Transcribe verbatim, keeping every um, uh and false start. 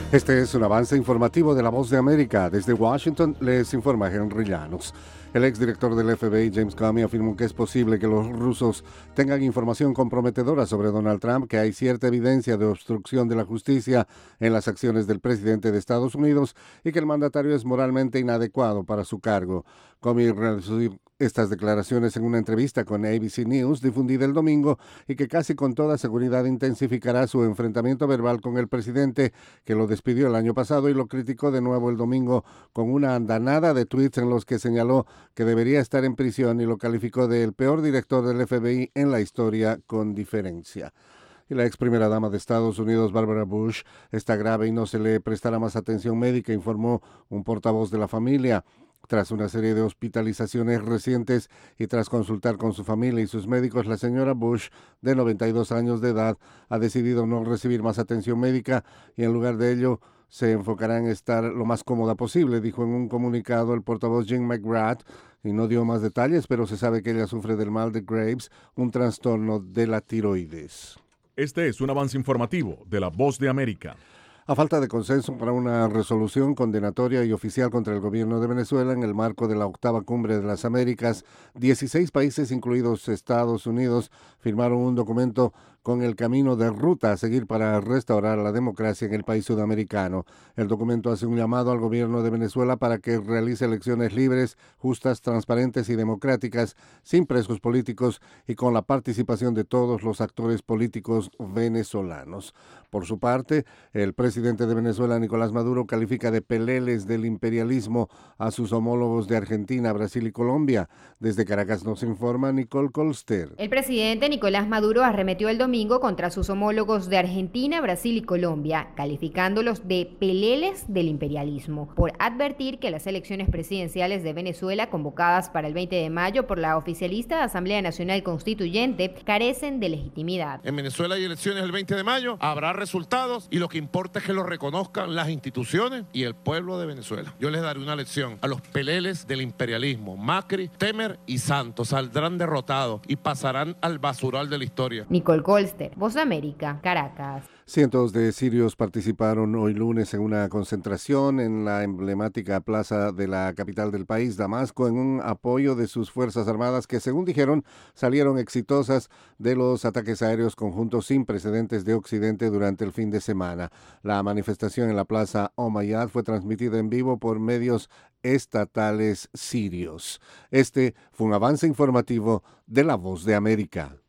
Este es un avance informativo de La Voz de América. Desde Washington les informa Henry Llanos. El exdirector del F B I, James Comey, afirmó que es posible que los rusos tengan información comprometedora sobre Donald Trump, que hay cierta evidencia de obstrucción de la justicia en las acciones del presidente de Estados Unidos y que el mandatario es moralmente inadecuado para su cargo. Comey realizó estas declaraciones en una entrevista con A B C News difundida el domingo y que casi con toda seguridad intensificará su enfrentamiento verbal con el presidente, que lo despidió el año pasado y lo criticó de nuevo el domingo con una andanada de tweets en los que señaló que debería estar en prisión y lo calificó de el peor director del F B I en la historia con diferencia. Y la ex primera dama de Estados Unidos, Barbara Bush, está grave y no se le prestará más atención médica, informó un portavoz de la familia. Tras una serie de hospitalizaciones recientes y tras consultar con su familia y sus médicos, la señora Bush, de noventa y dos años de edad, ha decidido no recibir más atención médica y en lugar de ello se enfocará en estar lo más cómoda posible, dijo en un comunicado el portavoz Jim McGrath, y no dio más detalles, pero se sabe que ella sufre del mal de Graves, un trastorno de la tiroides. Este es un avance informativo de La Voz de América. A falta de consenso para una resolución condenatoria y oficial contra el gobierno de Venezuela en el marco de la octava cumbre de las Américas, dieciséis países, incluidos Estados Unidos, firmaron un documento con el camino de ruta a seguir para restaurar la democracia en el país sudamericano. El documento hace un llamado al gobierno de Venezuela para que realice elecciones libres, justas, transparentes y democráticas, sin presos políticos y con la participación de todos los actores políticos venezolanos. Por su parte, el presidente de Venezuela, Nicolás Maduro, califica de peleles del imperialismo a sus homólogos de Argentina, Brasil y Colombia. Desde Caracas nos informa Nicole Colster. El presidente Nicolás Maduro arremetió el domingo contra sus homólogos de Argentina, Brasil y Colombia, calificándolos de peleles del imperialismo, por advertir que las elecciones presidenciales de Venezuela, convocadas para el veinte de mayo por la oficialista Asamblea Nacional Constituyente, carecen de legitimidad. En Venezuela hay elecciones el veinte de mayo, habrá resultados y lo que importa es que lo reconozcan las instituciones y el pueblo de Venezuela. Yo les daré una lección a los peleles del imperialismo. Macri, Temer y Santos saldrán derrotados y pasarán al basural de la historia. Nicole Colster, Voz de América, Caracas. Cientos de sirios participaron hoy lunes en una concentración en la emblemática plaza de la capital del país, Damasco, en un apoyo de sus Fuerzas Armadas que, según dijeron, salieron exitosas de los ataques aéreos conjuntos sin precedentes de Occidente durante el fin de semana. La manifestación en la plaza Omayyad fue transmitida en vivo por medios estatales sirios. Este fue un avance informativo de La Voz de América.